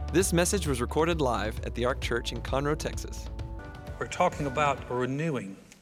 This message was recorded live at the Ark Church in Conroe, Texas. We're talking about renewal,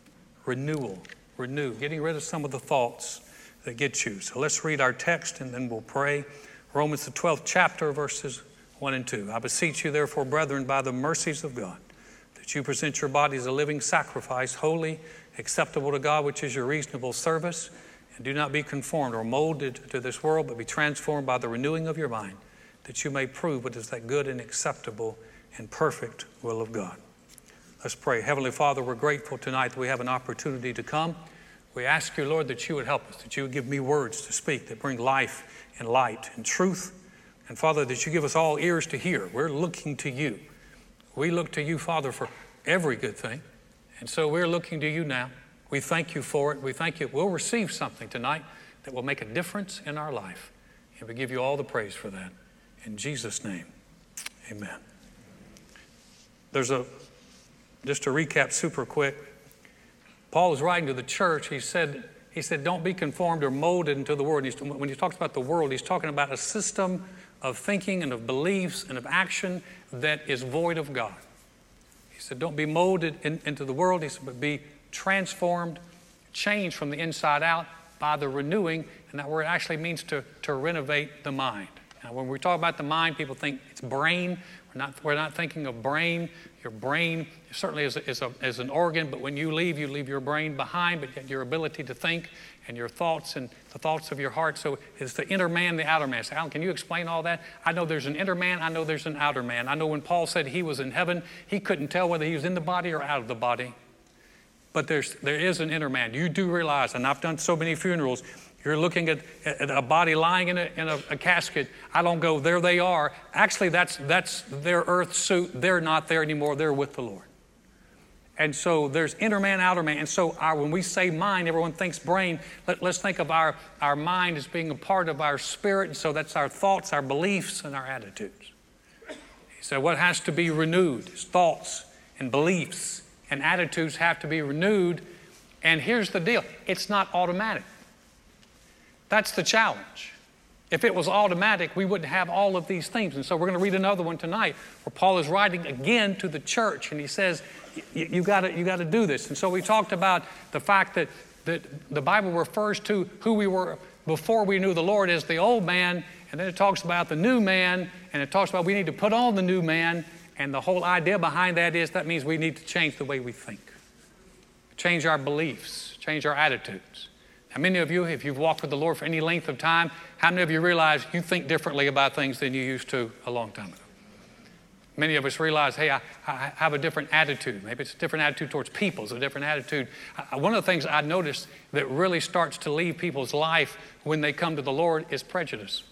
getting rid of some of the thoughts that get you. So let's read our text and then we'll pray. Romans the 12th chapter, verses 1 and 2. I beseech you therefore, brethren, by the mercies of God, that you present your bodies a living sacrifice, holy, acceptable to God, which is your reasonable service. And do not be conformed or molded to this world, but be transformed by the renewing of your mind, that you may prove what is that good and acceptable and perfect will of God. Let's pray. Heavenly Father, we're grateful tonight that we have an opportunity to come. We ask you, Lord, that you would help us, that you would give me words to speak that bring life and light and truth. And Father, that you give us all ears to hear. We're looking to you. We look to you, Father, for every good thing. And so we're looking to you now. We thank you for it. We thank you. We'll receive something tonight that will make a difference in our life. And we give you all the praise for that. In Jesus' name, amen. Just to recap super quick, Paul is writing to the church. He said, don't be conformed or molded into the world. When he talks about the world, he's talking about a system of thinking and of beliefs and of action that is void of God. He said, don't be molded into the world. He said, but be transformed, changed from the inside out by the renewing. And that word actually means to renovate the mind. Now, when we talk about the mind, people think it's brain. We're not thinking of brain. Your brain certainly is an organ, but when you leave your brain behind, but yet your ability to think and your thoughts and the thoughts of your heart. So it's the inner man, the outer man. So Alan, can you explain all that? I know there's an inner man. I know there's an outer man. I know when Paul said he was in heaven, he couldn't tell whether he was in the body or out of the body. But there is an inner man. You do realize, and I've done so many funerals, you're looking at a body lying in a casket. I don't go, there they are. Actually, that's their earth suit. They're not there anymore. They're with the Lord. And so there's inner man, outer man. And so when we say mind, everyone thinks brain. Let's think of our mind as being a part of our spirit. And so that's our thoughts, our beliefs, and our attitudes. He said what has to be renewed is thoughts and beliefs and attitudes have to be renewed. And here's the deal. It's not automatic. That's the challenge. If it was automatic, we wouldn't have all of these things. And so we're going to read another one tonight where Paul is writing again to the church. And he says, you got to do this. And so we talked about the fact that the Bible refers to who we were before we knew the Lord as the old man. And then it talks about the new man. And it talks about we need to put on the new man. And the whole idea behind that means we need to change the way we think. Change our beliefs. Change our attitudes. How many of you, if you've walked with the Lord for any length of time, how many of you realize you think differently about things than you used to a long time ago? Many of us realize, hey, I have a different attitude. Maybe it's a different attitude towards people. It's a different attitude. One of the things I noticed that really starts to leave people's life when they come to the Lord is prejudice.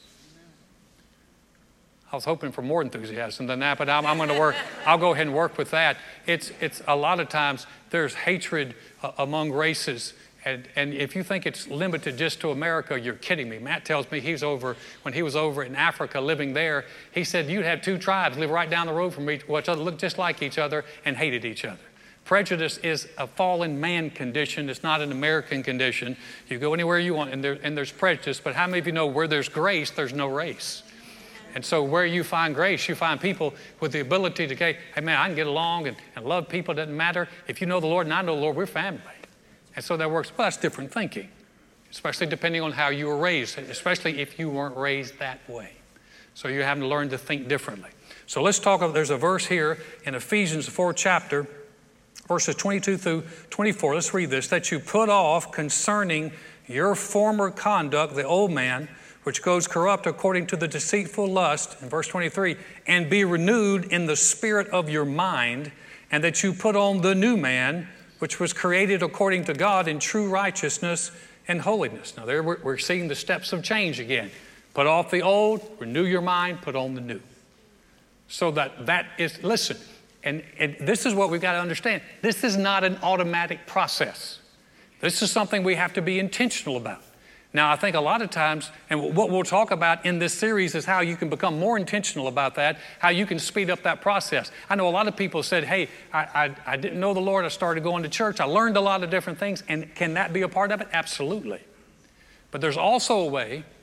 I was hoping for more enthusiasm than that, but I'm going to work. I'll go ahead and work with that. It's a lot of times there's hatred among races. And if you think it's limited just to America, you're kidding me. Matt tells me when he was over in Africa living there, he said you'd have two tribes live right down the road from each other, looked just like each other, and hated each other. Prejudice is a fallen man condition. It's not an American condition. You go anywhere you want, and there's prejudice. But how many of you know where there's grace, there's no race? And so where you find grace, you find people with the ability to say, hey, man, I can get along and love people. It doesn't matter. If you know the Lord and I know the Lord, we're family. And so that works. Well, that's different thinking, especially depending on how you were raised, especially if you weren't raised that way. So you have to learn to think differently. So let's talk there's a verse here in Ephesians 4 chapter, verses 22 through 24. Let's read this. That you put off concerning your former conduct, the old man, which goes corrupt according to the deceitful lust, in verse 23, and be renewed in the spirit of your mind, and that you put on the new man, which was created according to God in true righteousness and holiness. Now there we're seeing the steps of change again. Put off the old, renew your mind, put on the new. So that is, listen, and this is what we've got to understand. This is not an automatic process. This is something we have to be intentional about. Now, I think a lot of times, and what we'll talk about in this series is how you can become more intentional about that, how you can speed up that process. I know a lot of people said, hey, I didn't know the Lord. I started going to church. I learned a lot of different things. And can that be a part of it? Absolutely. But there's also a way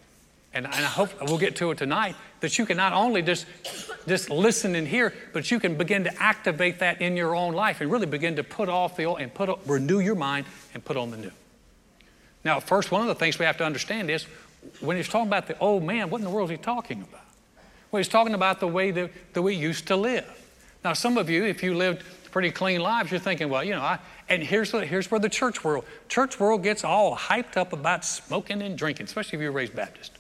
And I hope we'll get to it tonight, that you can not only just listen and hear, but you can begin to activate that in your own life and really begin to put off the old and renew your mind and put on the new. Now, first, one of the things we have to understand is when he's talking about the old man, what in the world is he talking about? Well, he's talking about the way that we used to live. Now, some of you, if you lived pretty clean lives, you're thinking, well, and here's where the church world gets all hyped up about smoking and drinking, especially if you're raised Baptist.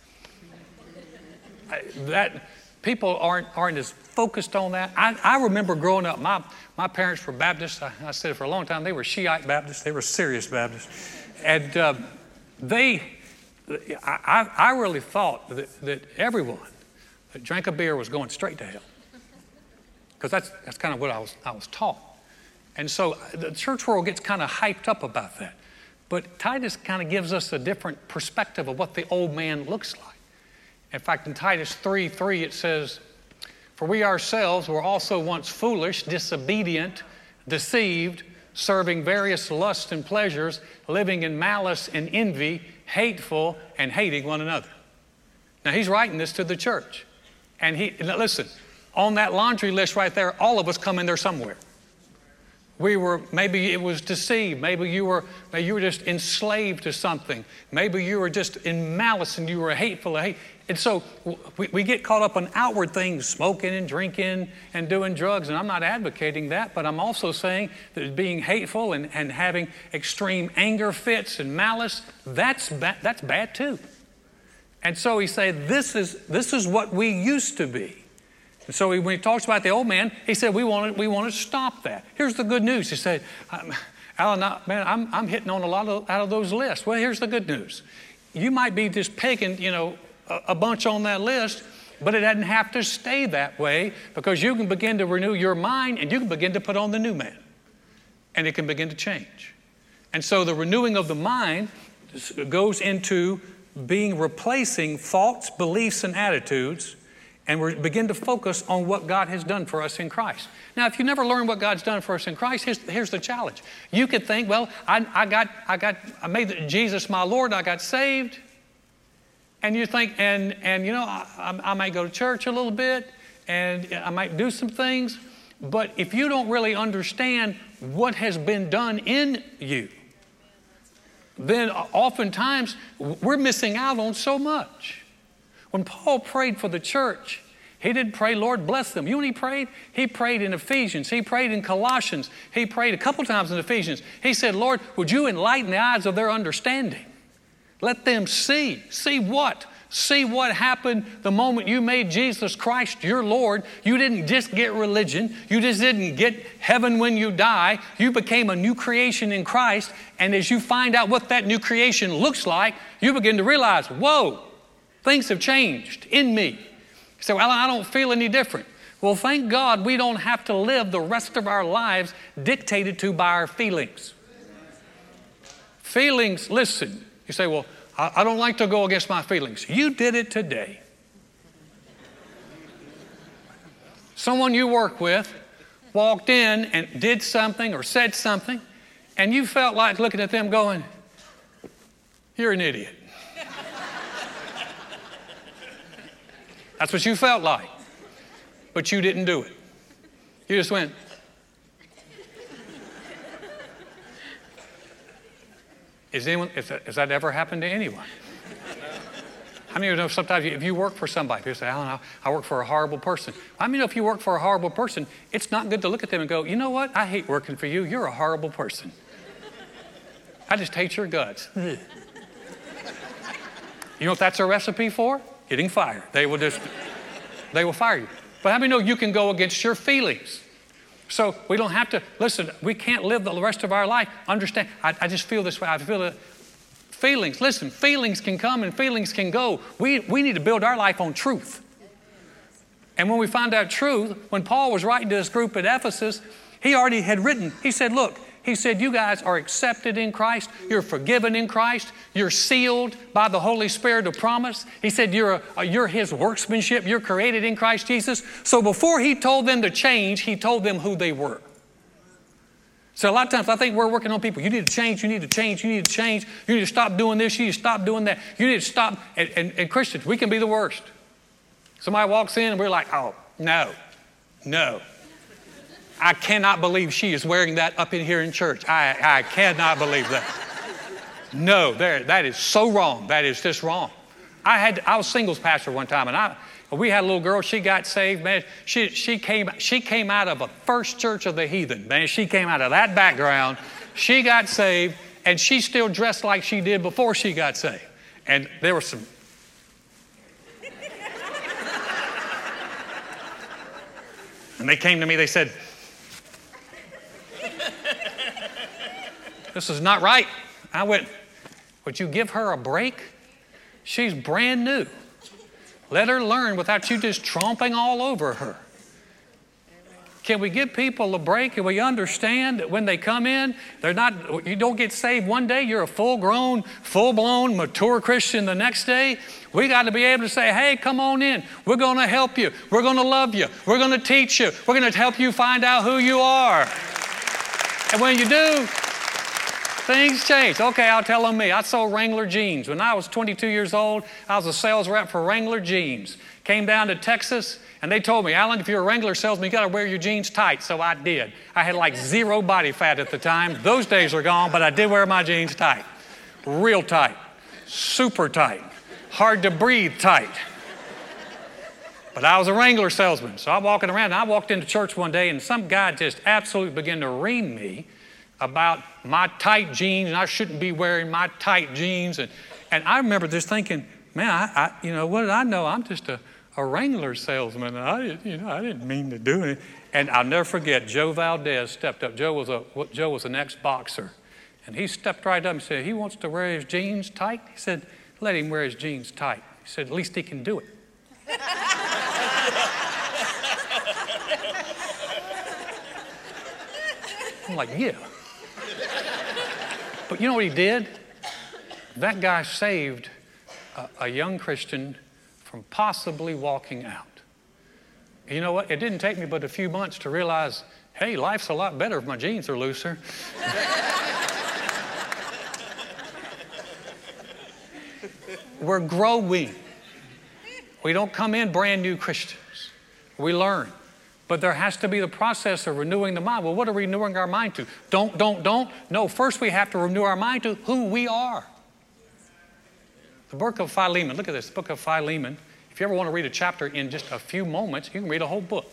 That people aren't as focused on that. I remember growing up, my parents were Baptists. I said it for a long time. They were Shiite Baptists. They were serious Baptists. And I really thought that everyone that drank a beer was going straight to hell. Because that's kind of what I was taught. And so the church world gets kind of hyped up about that. But Titus kind of gives us a different perspective of what the old man looks like. In fact, in Titus 3:3 it says, "For we ourselves were also once foolish, disobedient, deceived, serving various lusts and pleasures, living in malice and envy, hateful, and hating one another." Now he's writing this to the church. And listen, on that laundry list right there, all of us come in there somewhere. Maybe it was deceived. Maybe you were just enslaved to something. Maybe you were just in malice and you were hateful. And so we get caught up on outward things, smoking and drinking and doing drugs. And I'm not advocating that, but I'm also saying that being hateful and having extreme anger fits and malice, that's bad too. And so he said, this is what we used to be. And so when he talks about the old man, he said, we want to stop that. Here's the good news. He said, Alan, man, I'm hitting on a lot out of those lists. Well, here's the good news. You might be just picking, a bunch on that list, but it doesn't have to stay that way, because you can begin to renew your mind and you can begin to put on the new man. And it can begin to change. And so the renewing of the mind goes into replacing thoughts, beliefs, and attitudes, and we begin to focus on what God has done for us in Christ. Now, if you never learn what God's done for us in Christ, here's the challenge. You could think, well, I made Jesus my Lord, I got saved. And you think, I might go to church a little bit, and I might do some things. But if you don't really understand what has been done in you, then oftentimes we're missing out on so much. When Paul prayed for the church, he didn't pray, Lord, bless them. You know when he prayed? He prayed in Ephesians. He prayed in Colossians. He prayed a couple times in Ephesians. He said, Lord, would you enlighten the eyes of their understanding? Let them see. See what? See what happened the moment you made Jesus Christ your Lord. You didn't just get religion. You just didn't get heaven when you die. You became a new creation in Christ. And as you find out what that new creation looks like, you begin to realize, whoa, things have changed in me. You say, well, I don't feel any different. Well, thank God we don't have to live the rest of our lives dictated to by our feelings. Feelings, listen. You say, well, I don't like to go against my feelings. You did it today. Someone you work with walked in and did something or said something, and you felt like looking at them going, you're an idiot. That's what you felt like. But you didn't do it. You just went. Has that ever happened to anyone? How many of you know sometimes if you work for somebody, people say, I work for a horrible person. How many know if you work for a horrible person, it's not good to look at them and go, you know what? I hate working for you. You're a horrible person. I just hate your guts. You know what that's a recipe for? Getting fired. They will fire you. But how many know you can go against your feelings? So we don't have to, listen, we can't live the rest of our life. Understand, I just feel this way. I feel it. Feelings, listen, feelings can come and feelings can go. We need to build our life on truth. And when we find out truth, when Paul was writing to this group at Ephesus, he already had written, he said, look, he said, you guys are accepted in Christ. You're forgiven in Christ. You're sealed by the Holy Spirit of promise. He said, you're His workmanship. You're created in Christ Jesus. So before he told them to change, he told them who they were. So a lot of times I think we're working on people. You need to change, you need to change, you need to change. You need to stop doing this, you need to stop doing that. You need to stop. And Christians, we can be the worst. Somebody walks in and we're like, oh, no. I cannot believe she is wearing that up in here in church. I cannot believe that. No, that is so wrong. That is just wrong. I was singles pastor one time, and we had a little girl. She got saved, man. She came out of a First Church of the Heathen, man. She came out of that background. She got saved, and she still dressed like she did before she got saved. And there were some. And they came to me. They said, "This is not right." I went, "Would you give her a break? She's brand new. Let her learn without you just tromping all over her." Can we give people a break? Can we understand that when they come in, you don't get saved one day, you're a full-grown, full-blown, mature Christian the next day? We got to be able to say, hey, come on in. We're going to help you. We're going to love you. We're going to teach you. We're going to help you find out who you are. And when you do, things change. Okay, I'll tell them me. I sold Wrangler jeans. When I was 22 years old, I was a sales rep for Wrangler jeans. Came down to Texas, and they told me, Alan, if you're a Wrangler salesman, you got to wear your jeans tight. So I did. I had like 0 body fat at the time. Those days are gone, but I did wear my jeans tight. Real tight. Super tight. Hard to breathe tight. But I was a Wrangler salesman. So I'm walking around, and I walked into church one day, and some guy just absolutely began to ream me about my tight jeans, and I shouldn't be wearing my tight jeans. And I remember just thinking, man, what did I know? I'm just a Wrangler salesman. And I didn't mean to do it. And I'll never forget, Joe Valdez stepped up. Joe was an ex-boxer. And he stepped right up and said, he wants to wear his jeans tight. He said, let him wear his jeans tight. He said, at least he can do it. I'm like, yeah. But you know what he did? That guy saved a young Christian from possibly walking out. You know what? It didn't take me but a few months to realize, hey, life's a lot better if my jeans are looser. We're growing. We don't come in brand new Christians. We learn. But there has to be the process of renewing the mind. Well, what are we renewing our mind to? Don't. No, first we have to renew our mind to who we are. The book of Philemon, look at this, the book of Philemon. If you ever want to read a chapter in just a few moments, you can read a whole book.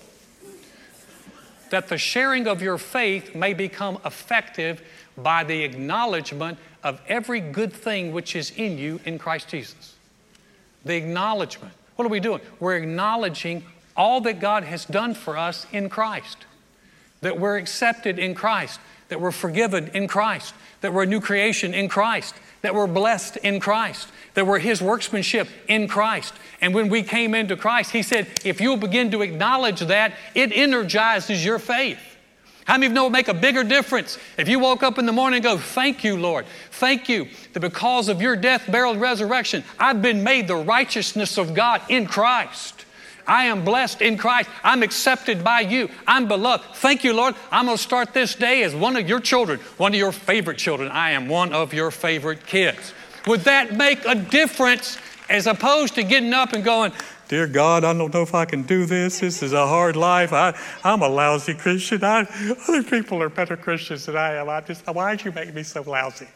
That the sharing of your faith may become effective by the acknowledgement of every good thing which is in you in Christ Jesus. The acknowledgement. What are we doing? We're acknowledging all that God has done for us in Christ. That we're accepted in Christ. That we're forgiven in Christ. That we're a new creation in Christ. That we're blessed in Christ. That we're His workmanship in Christ. And when we came into Christ, He said, if you'll begin to acknowledge that, it energizes your faith. How many of you know it would make a bigger difference if you woke up in the morning and go, thank you, Lord. Thank you that because of your death, burial, and resurrection, I've been made the righteousness of God in Christ. I am blessed in Christ. I'm accepted by you. I'm beloved. Thank you, Lord. I'm going to start this day as one of your children, one of your favorite children. I am one of your favorite kids. Would that make a difference as opposed to getting up and going, dear God, I don't know if I can do this. This is a hard life. I'm a lousy Christian. Other people are better Christians than I am. Why'd you make me so lousy?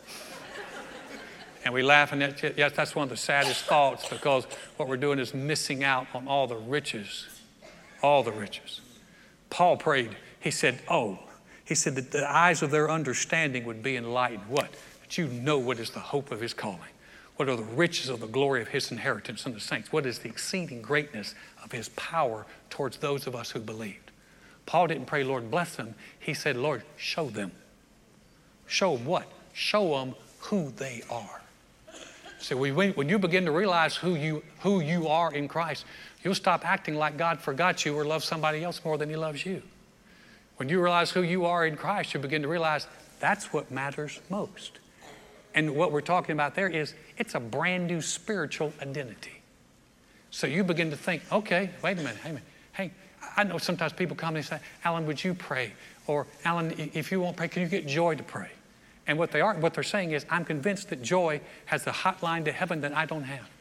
And we laugh, and yes, that's one of the saddest thoughts, because what we're doing is missing out on all the riches. All the riches. Paul prayed. He said that the eyes of their understanding would be enlightened. What? That you know what is the hope of His calling. What are the riches of the glory of His inheritance in the saints? What is the exceeding greatness of His power towards those of us who believed? Paul didn't pray, Lord, bless them. He said, Lord, show them. Show them what? Show them who they are. So when you begin to realize who you are in Christ, you'll stop acting like God forgot you or love somebody else more than He loves you. When you realize who you are in Christ, you begin to realize that's what matters most. And what we're talking about there is it's a brand new spiritual identity. So you begin to think, okay, wait a minute. Hey, I know sometimes people come and say, Alan, would you pray? Or Alan, if you won't pray, can you get Joy to pray? And what they're saying is, I'm convinced that Joy has the hotline to heaven that I don't have.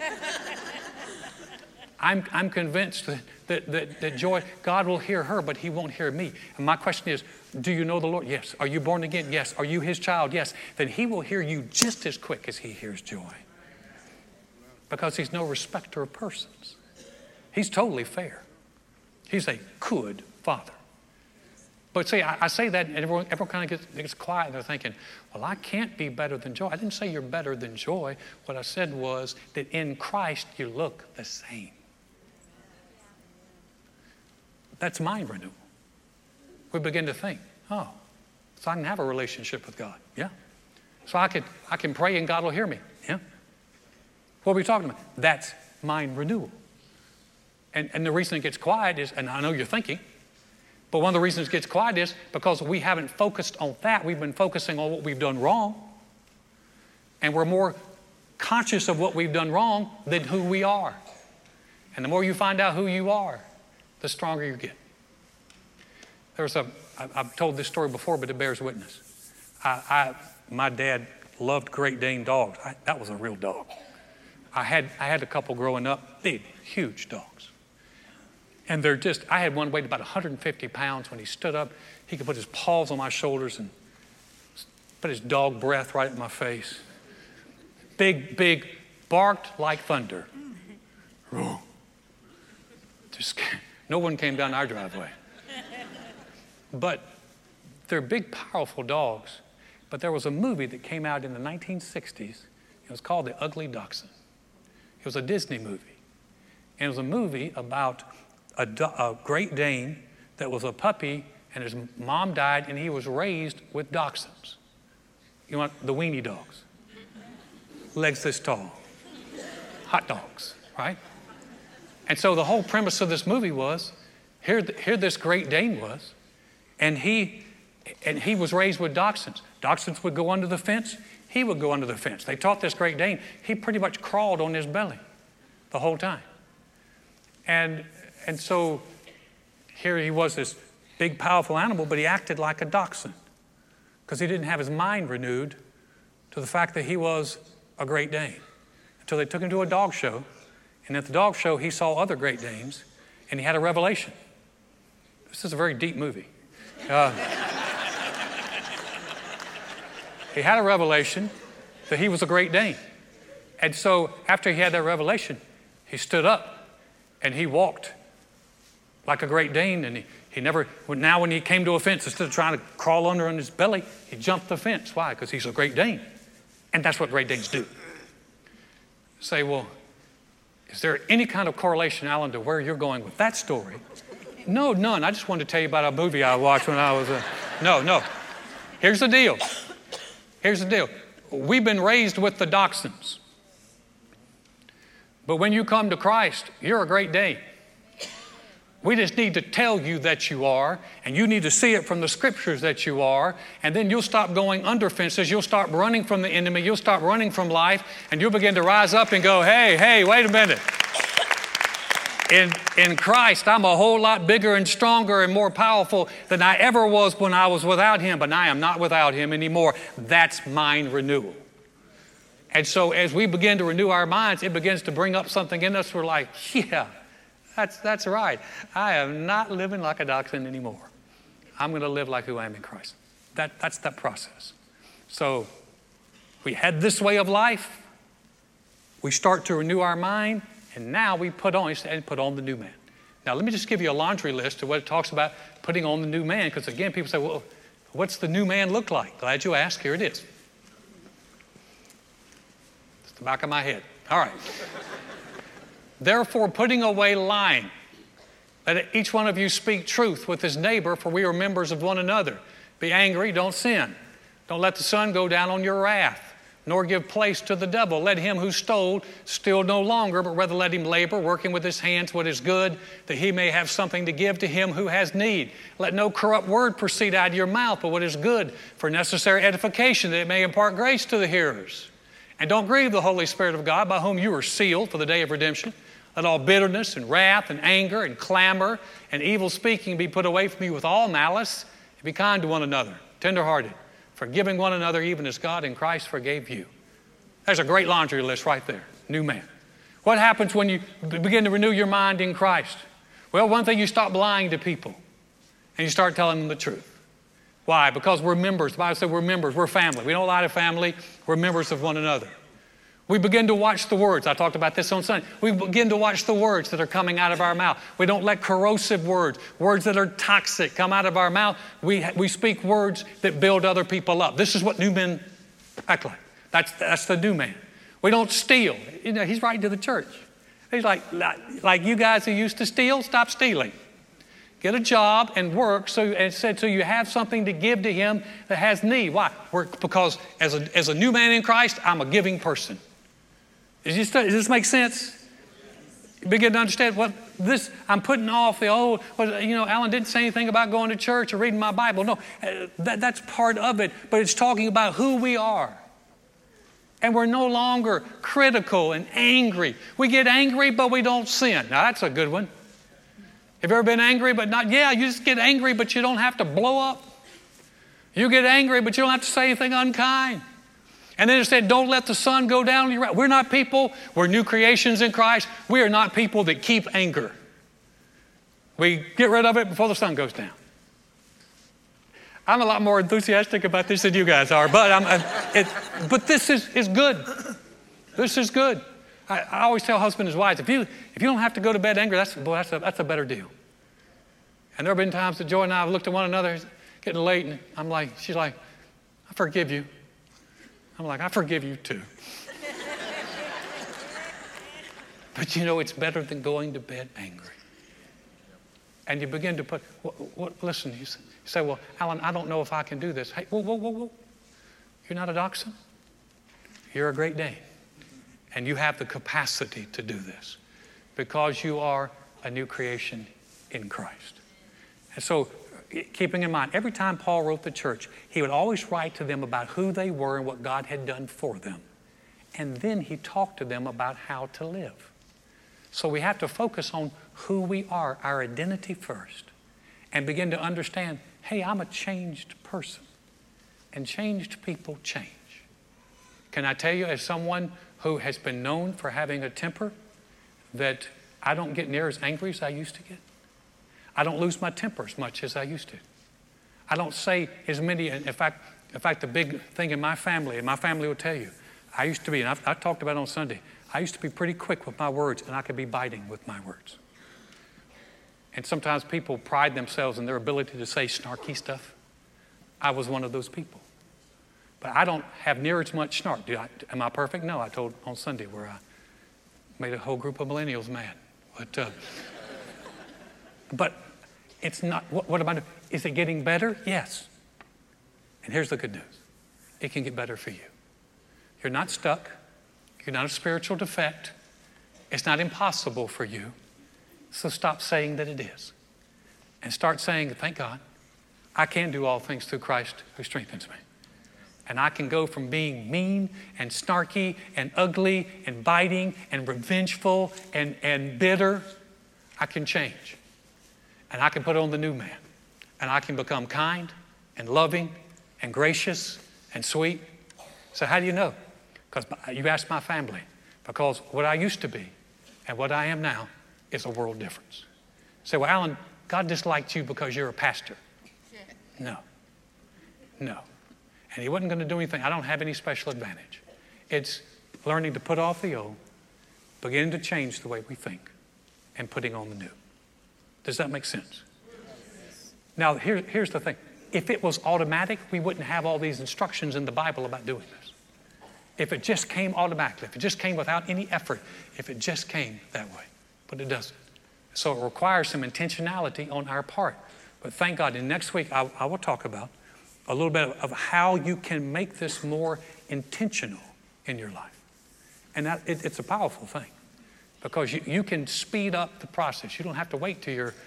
I'm convinced that Joy, God will hear her, but he won't hear me. And my question is, do you know the Lord? Yes. Are you born again? Yes. Are you his child? Yes. Then he will hear you just as quick as he hears Joy. Because he's no respecter of persons. He's totally fair. He's a good father. But see, I say that, and everyone kind of gets quiet. They're thinking, well, I can't be better than Joy. I didn't say you're better than Joy. What I said was that in Christ you look the same. That's mind renewal. We begin to think, oh, so I can have a relationship with God. Yeah. So I can pray and God will hear me. Yeah. What are we talking about? That's mind renewal. And the reason it gets quiet is, and I know you're thinking, but one of the reasons it gets quiet is because we haven't focused on that. We've been focusing on what we've done wrong. And we're more conscious of what we've done wrong than who we are. And the more you find out who you are, the stronger you get. I've told this story before, but it bears witness. My dad loved Great Dane dogs. That was a real dog. I had a couple growing up, big, huge dogs. And I had one weighed about 150 pounds. When he stood up, he could put his paws on my shoulders and put his dog breath right in my face. Big, barked like thunder. No one came down our driveway. But they're big, powerful dogs. But there was a movie that came out in the 1960s. It was called The Ugly Dachshund. It was a Disney movie. And it was a movie about a Great Dane that was a puppy, and his mom died, and he was raised with dachshunds. You want the weenie dogs. Legs this tall. Hot dogs, right? And so the whole premise of this movie was, here this Great Dane was, and he was raised with dachshunds. Dachshunds would go under the fence. He would go under the fence. They taught this Great Dane. He pretty much crawled on his belly the whole time. And so here he was, this big, powerful animal, but he acted like a dachshund because he didn't have his mind renewed to the fact that he was a Great Dane. Until they took him to a dog show, and at the dog show, he saw other Great Danes, and he had a revelation. This is a very deep movie. He had a revelation that he was a Great Dane. And so after he had that revelation, he stood up and he walked like a Great Dane. And now when he came to a fence, instead of trying to crawl under on his belly, he jumped the fence. Why? Because he's a Great Dane. And that's what Great Danes do. Say, well, is there any kind of correlation, Alan, to where you're going with that story? No, none. I just wanted to tell you about a movie I watched when I was No. Here's the deal. We've been raised with the dachshunds. But when you come to Christ, you're a Great Dane. We just need to tell you that you are, and you need to see it from the scriptures that you are, and then you'll stop going under fences, you'll stop running from the enemy, you'll stop running from life, and you'll begin to rise up and go, hey, wait a minute. In Christ, I'm a whole lot bigger and stronger and more powerful than I ever was when I was without him, but I am not without him anymore. That's mind renewal. And so as we begin to renew our minds, it begins to bring up something in us. We're like, yeah, that's right. I am not living like a dachshund anymore. I'm going to live like who I am in Christ. That's that process. So we had this way of life. We start to renew our mind. And now we put on the new man. Now, let me just give you a laundry list of what it talks about putting on the new man. Because again, people say, well, what's the new man look like? Glad you asked. Here it is. It's the back of my head. All right. Therefore, putting away lying, let each one of you speak truth with his neighbor, for we are members of one another. Be angry, don't sin. Don't let the sun go down on your wrath, nor give place to the devil. Let him who stole steal no longer, but rather let him labor, working with his hands what is good, that he may have something to give to him who has need. Let no corrupt word proceed out of your mouth, but what is good for necessary edification, that it may impart grace to the hearers. And don't grieve the Holy Spirit of God, by whom you are sealed for the day of redemption. Let all bitterness and wrath and anger and clamor and evil speaking be put away from you with all malice. And be kind to one another, tenderhearted, forgiving one another even as God in Christ forgave you. There's a great laundry list right there. New man. What happens when you begin to renew your mind in Christ? Well, one thing, you stop lying to people and you start telling them the truth. Why? Because we're members. The Bible says we're members. We're family. We don't lie to family. We're members of one another. We begin to watch the words. I talked about this on Sunday. We begin to watch the words that are coming out of our mouth. We don't let corrosive words that are toxic, come out of our mouth. We speak words that build other people up. This is what new men act like. That's the new man. We don't steal. You know, he's writing to the church. He's like you guys who used to steal, stop stealing. Get a job and work so you have something to give to him that has need. Why? Because as a new man in Christ, I'm a giving person. Does this make sense? You begin to understand I'm putting off the old, Alan didn't say anything about going to church or reading my Bible. No, that's part of it, but it's talking about who we are. And we're no longer critical and angry. We get angry, but we don't sin. Now, that's a good one. Have you ever been angry but not? Yeah, you just get angry, but you don't have to blow up. You get angry, but you don't have to say anything unkind. And then it said, don't let the sun go down. We're not people. We're new creations in Christ. We are not people that keep anger. We get rid of it before the sun goes down. I'm a lot more enthusiastic about this than you guys are, but this is good. This is good. I always tell husbands and wives, if you don't have to go to bed angry, that's a better deal. And there have been times that Joy and I have looked at one another, it's getting late, and she's like, I forgive you. I'm like, I forgive you too. But it's better than going to bed angry. And you begin to put, listen, you say, well, Alan, I don't know if I can do this. Hey, whoa. You're not a dachshund. You're a Great Dane. And you have the capacity to do this because you are a new creation in Christ. And so, keeping in mind, every time Paul wrote the church, he would always write to them about who they were and what God had done for them. And then he talked to them about how to live. So we have to focus on who we are, our identity first, and begin to understand, hey, I'm a changed person. And changed people change. Can I tell you, as someone who has been known for having a temper, that I don't get near as angry as I used to get. I don't lose my temper as much as I used to. I don't say as many, in fact, the big thing in my family, and my family will tell you, I used to be, and I talked about it on Sunday, I used to be pretty quick with my words, and I could be biting with my words. And sometimes people pride themselves in their ability to say snarky stuff. I was one of those people. But I don't have near as much snark. Am I perfect? No, I told on Sunday where I made a whole group of millennials mad. But it's not, what am I doing? Is it getting better? Yes. And here's the good news. It can get better for you. You're not stuck. You're not a spiritual defect. It's not impossible for you. So stop saying that it is. And start saying, thank God, I can do all things through Christ who strengthens me. And I can go from being mean and snarky and ugly and biting and revengeful and bitter. I can change. And I can put on the new man. And I can become kind and loving and gracious and sweet. So how do you know? Because you asked my family. Because what I used to be and what I am now is a world difference. Say, well, Alan, God disliked you because you're a pastor. No. And he wasn't going to do anything. I don't have any special advantage. It's learning to put off the old, beginning to change the way we think, and putting on the new. Does that make sense? Now, here's the thing. If it was automatic, we wouldn't have all these instructions in the Bible about doing this. If it just came automatically, if it just came without any effort, if it just came that way. But it doesn't. So it requires some intentionality on our part. But thank God, and next week I will talk about a little bit of how you can make this more intentional in your life. And it's a powerful thing because you can speed up the process. You don't have to wait till you're,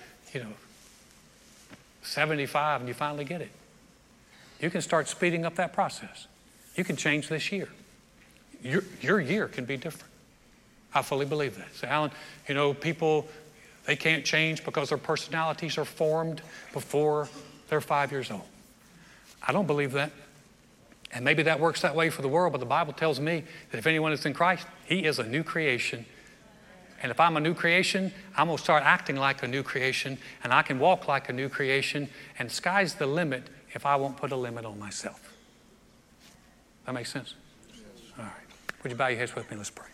75 and you finally get it. You can start speeding up that process. You can change this year. Your year can be different. I fully believe that. So Alan, people, they can't change because their personalities are formed before they're 5 years old. I don't believe that. And maybe that works that way for the world, but the Bible tells me that if anyone is in Christ, he is a new creation. And if I'm a new creation, I'm going to start acting like a new creation, and I can walk like a new creation, and sky's the limit if I won't put a limit on myself. That makes sense? Yes. All right. Would you bow your heads with me? Let's pray.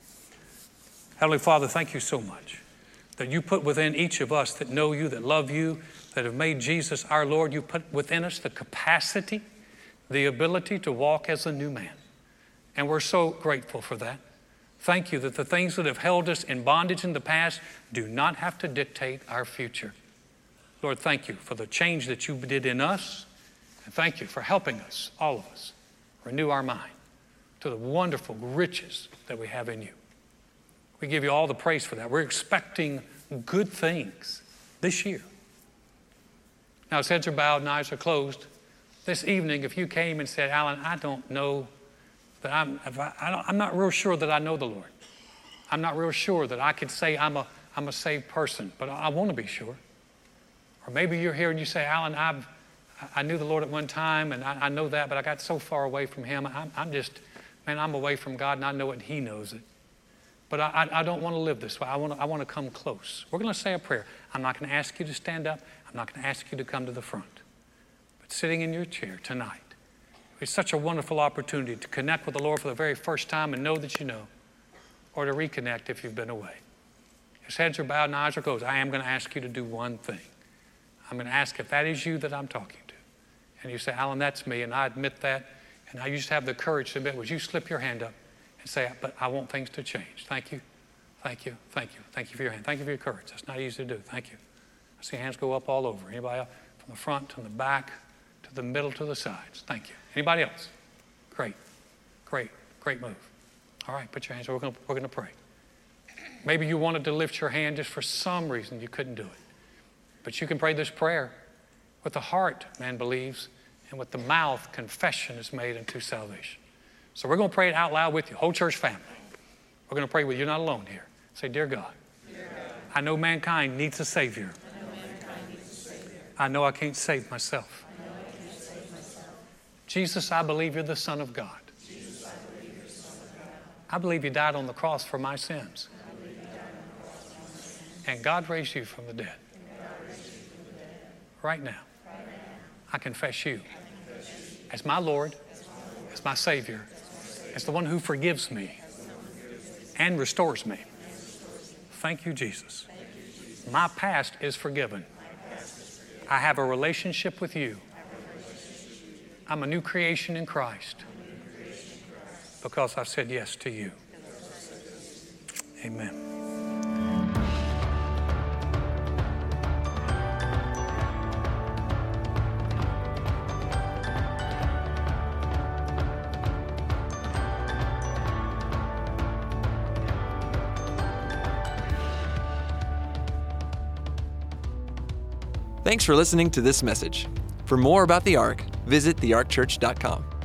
Heavenly Father, thank you so much that you put within each of us that know you, that love you, that have made Jesus our Lord. You put within us the capacity, the ability to walk as a new man. And we're so grateful for that. Thank you that the things that have held us in bondage in the past do not have to dictate our future. Lord, thank you for the change that you did in us. And thank you for helping us, all of us, renew our mind to the wonderful riches that we have in you. We give you all the praise for that. We're expecting good things this year. Now, as heads are bowed and eyes are closed, this evening, if you came and said, Alan, I don't know that I'm not real sure that I know the Lord. I'm not real sure that I could say I'm a saved person, but I want to be sure. Or maybe you're here and you say, Alan, I knew the Lord at one time and I know that, but I got so far away from him. I'm away from God and I know it and he knows it. But I don't want to live this way. I want to come close. We're going to say a prayer. I'm not going to ask you to stand up. I'm not going to ask you to come to the front. But sitting in your chair tonight, it's such a wonderful opportunity to connect with the Lord for the very first time and know that you know, or to reconnect if you've been away. As heads are bowed and eyes are closed, I am going to ask you to do one thing. I'm going to ask if that is you that I'm talking to. And you say, Alan, that's me, and I admit that, and I just have the courage to admit, would you slip your hand up and say, but I want things to change. Thank you, thank you, thank you. Thank you for your hand. Thank you for your courage. That's not easy to do. Thank you. I see hands go up all over. Anybody else? From the front to the back to the middle to the sides. Thank you. Anybody else? Great, great, great move. All right, put your hands up. We're going to pray. Maybe you wanted to lift your hand just for some reason you couldn't do it. But you can pray this prayer. With the heart, man believes, and with the mouth, confession is made unto salvation. So we're going to pray it out loud with you, whole church family. We're going to pray with you. You're not alone here. Say, Dear God, I know mankind needs a Savior. I know I can't save myself. Jesus, I believe you're the Son of God. I believe you died on the cross for my sins. And God raised you from the dead. Right now, I confess you as my Lord, as my Savior, as the one who forgives me and restores me. Thank you, Jesus. My past is forgiven. I have a relationship with you. I'm a new creation in Christ because I've said yes to you. Amen. Thanks for listening to this message. For more about the Ark, visit thearkchurch.com.